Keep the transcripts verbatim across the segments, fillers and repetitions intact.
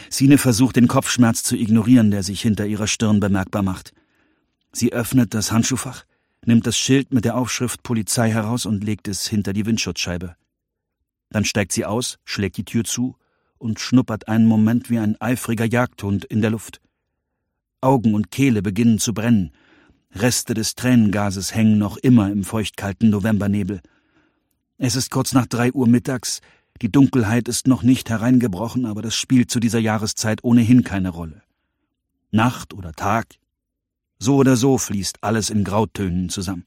Sine versucht, den Kopfschmerz zu ignorieren, der sich hinter ihrer Stirn bemerkbar macht. Sie öffnet das Handschuhfach, nimmt das Schild mit der Aufschrift Polizei heraus und legt es hinter die Windschutzscheibe. Dann steigt sie aus, schlägt die Tür zu und schnuppert einen Moment wie ein eifriger Jagdhund in der Luft. Augen und Kehle beginnen zu brennen. Reste des Tränengases hängen noch immer im feuchtkalten Novembernebel. Es ist kurz nach drei Uhr mittags, die Dunkelheit ist noch nicht hereingebrochen, aber das spielt zu dieser Jahreszeit ohnehin keine Rolle. Nacht oder Tag, so oder so fließt alles in Grautönen zusammen.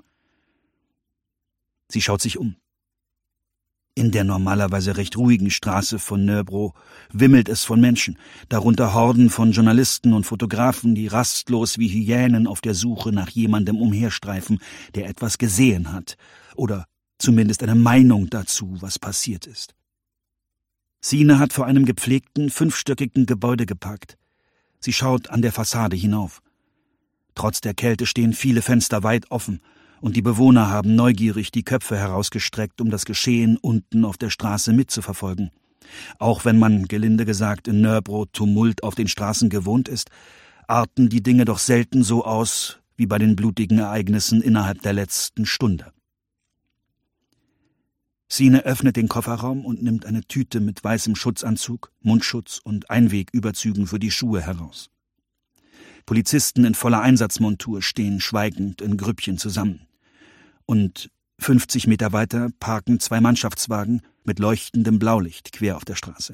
Sie schaut sich um. In der normalerweise recht ruhigen Straße von Nörbro wimmelt es von Menschen, darunter Horden von Journalisten und Fotografen, die rastlos wie Hyänen auf der Suche nach jemandem umherstreifen, der etwas gesehen hat oder zumindest eine Meinung dazu, was passiert ist. Sine hat vor einem gepflegten, fünfstöckigen Gebäude geparkt. Sie schaut an der Fassade hinauf. Trotz der Kälte stehen viele Fenster weit offen, und die Bewohner haben neugierig die Köpfe herausgestreckt, um das Geschehen unten auf der Straße mitzuverfolgen. Auch wenn man, gelinde gesagt, in Nörbro Tumult auf den Straßen gewohnt ist, arten die Dinge doch selten so aus wie bei den blutigen Ereignissen innerhalb der letzten Stunde. Sine öffnet den Kofferraum und nimmt eine Tüte mit weißem Schutzanzug, Mundschutz und Einwegüberzügen für die Schuhe heraus. Polizisten in voller Einsatzmontur stehen schweigend in Grüppchen zusammen. Und fünfzig Meter weiter parken zwei Mannschaftswagen mit leuchtendem Blaulicht quer auf der Straße.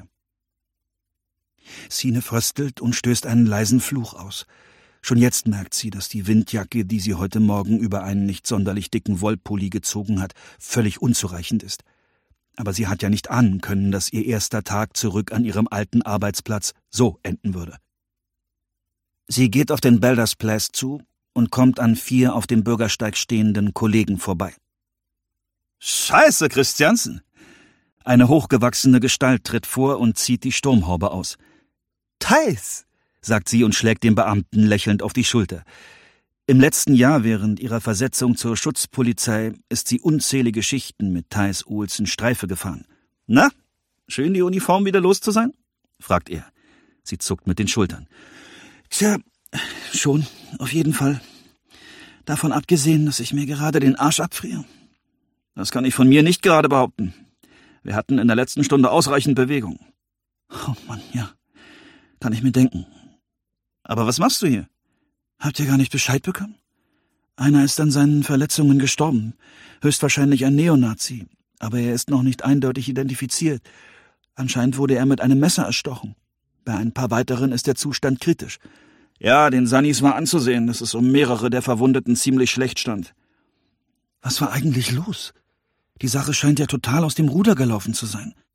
Sine fröstelt und stößt einen leisen Fluch aus. Schon jetzt merkt sie, dass die Windjacke, die sie heute Morgen über einen nicht sonderlich dicken Wollpulli gezogen hat, völlig unzureichend ist. Aber sie hat ja nicht ahnen können, dass ihr erster Tag zurück an ihrem alten Arbeitsplatz so enden würde. Sie geht auf den Belders Place zu und kommt an vier auf dem Bürgersteig stehenden Kollegen vorbei. »Scheiße, Christiansen!« Eine hochgewachsene Gestalt tritt vor und zieht die Sturmhaube aus. »Theis«, sagt sie und schlägt dem Beamten lächelnd auf die Schulter. Im letzten Jahr während ihrer Versetzung zur Schutzpolizei ist sie unzählige Schichten mit Theis Olsen Streife gefahren. »Na, schön die Uniform wieder los zu sein?« fragt er. Sie zuckt mit den Schultern. »Tja, schon, auf jeden Fall. Davon abgesehen, dass ich mir gerade den Arsch abfriere.« »Das kann ich von mir nicht gerade behaupten. Wir hatten in der letzten Stunde ausreichend Bewegung.« »Oh Mann, ja, kann ich mir denken. Aber was machst du hier?« »Habt ihr gar nicht Bescheid bekommen? Einer ist an seinen Verletzungen gestorben. Höchstwahrscheinlich ein Neonazi. Aber er ist noch nicht eindeutig identifiziert. Anscheinend wurde er mit einem Messer erstochen. Bei ein paar weiteren ist der Zustand kritisch.« »Ja, den Sannis war anzusehen, dass es um mehrere der Verwundeten ziemlich schlecht stand.« »Was war eigentlich los? Die Sache scheint ja total aus dem Ruder gelaufen zu sein.«